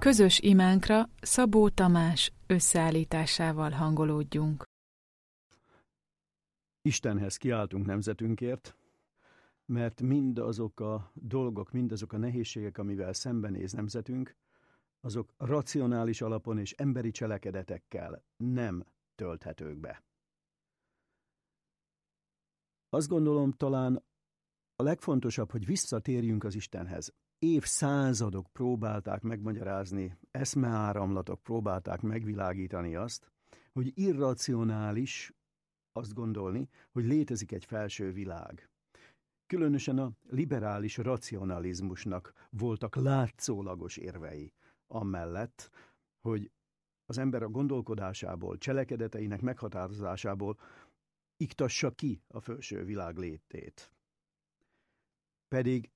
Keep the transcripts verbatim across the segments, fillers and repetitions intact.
Közös imánkra Szabó Tamás összeállításával hangolódjunk. Istenhez kiáltunk nemzetünkért, mert mindazok a dolgok, mindazok a nehézségek, amivel szembenéz nemzetünk, azok racionális alapon és emberi cselekedetekkel nem tölthetők be. Azt gondolom, talán a legfontosabb, hogy visszatérjünk az Istenhez. Évszázadok próbálták megmagyarázni, eszmeáramlatok próbálták megvilágítani azt, hogy irracionális azt gondolni, hogy létezik egy felső világ. Különösen a liberális racionalizmusnak voltak látszólagos érvei amellett, hogy az ember a gondolkodásából, cselekedeteinek meghatározásából iktassa ki a felső világ létét. Pedig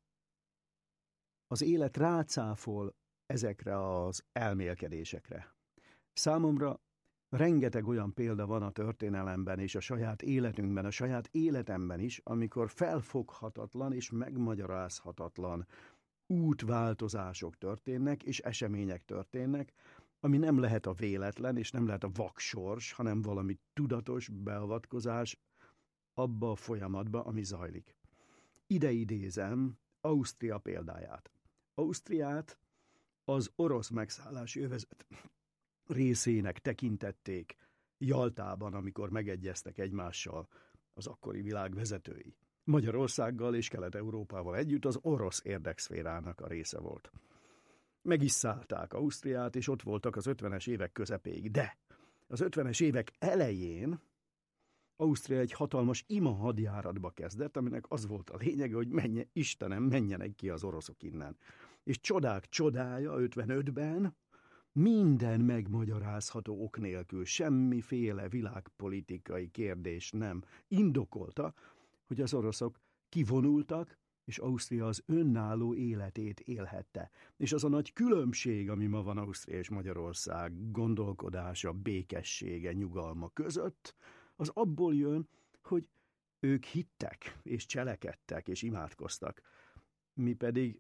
az élet rácáfol ezekre az elmélkedésekre. Számomra rengeteg olyan példa van a történelemben és a saját életünkben, a saját életemben is, amikor felfoghatatlan és megmagyarázhatatlan útváltozások történnek, és események történnek, ami nem lehet a véletlen, és nem lehet a vaksors, hanem valami tudatos beavatkozás abba a folyamatba, ami zajlik. Ide idézem Ausztria példáját. Ausztriát az orosz megszállási övezet részének tekintették Jaltában, amikor megegyeztek egymással az akkori világ vezetői. Magyarországgal és Kelet-Európával együtt az orosz érdekszférának a része volt. Meg is szállták Ausztriát, és ott voltak az ötvenes évek közepéig. De az ötvenes évek elején Ausztria egy hatalmas ima hadjáratba kezdett, aminek az volt a lényege, hogy menje, Istenem, menjenek ki az oroszok innen. És csodák csodája ötvenötben minden megmagyarázható ok nélkül, semmiféle világpolitikai kérdés nem indokolta, hogy az oroszok kivonultak, és Ausztria az önálló életét élhette. És az a nagy különbség, ami ma van Ausztria és Magyarország gondolkodása, békessége, nyugalma között, az abból jön, hogy ők hittek, és cselekedtek, és imádkoztak. Mi pedig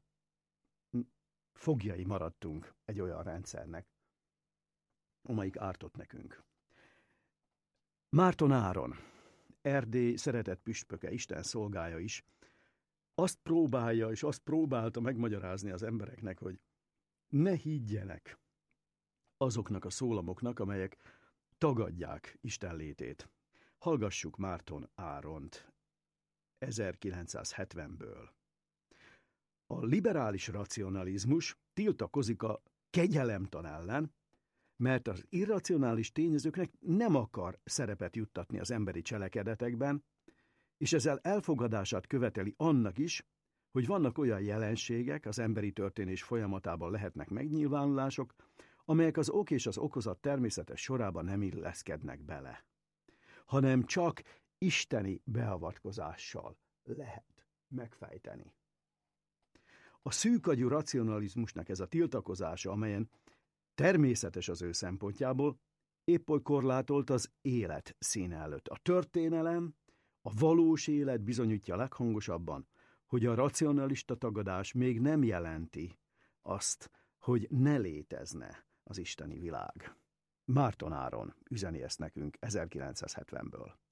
foglyai maradtunk egy olyan rendszernek, amelyik ártott nekünk. Márton Áron, Erdély szeretett püspöke, Isten szolgája is, azt próbálja, és azt próbálta megmagyarázni az embereknek, hogy ne higgyenek azoknak a szólamoknak, amelyek tagadják Isten létét. Hallgassuk Márton Áront ezerkilencszázhetvenből. A liberális racionalizmus tiltakozik a kegyelemtan ellen, mert az irracionális tényezőknek nem akar szerepet juttatni az emberi cselekedetekben, és ezzel elfogadását követeli annak is, hogy vannak olyan jelenségek, az emberi történés folyamatában lehetnek megnyilvánulások, amelyek az ok és az okozat természetes sorában nem illeszkednek bele, hanem csak isteni beavatkozással lehet megfejteni. A szűkagyú racionalizmusnak ez a tiltakozása, amelyen természetes az ő szempontjából, épp oly korlátolt az élet színe előtt. A történelem, a valós élet bizonyítja leghangosabban, hogy a racionalista tagadás még nem jelenti azt, hogy ne létezne az isteni világ. Márton Áron üzeni ezt nekünk ezerkilencszázhetvenből.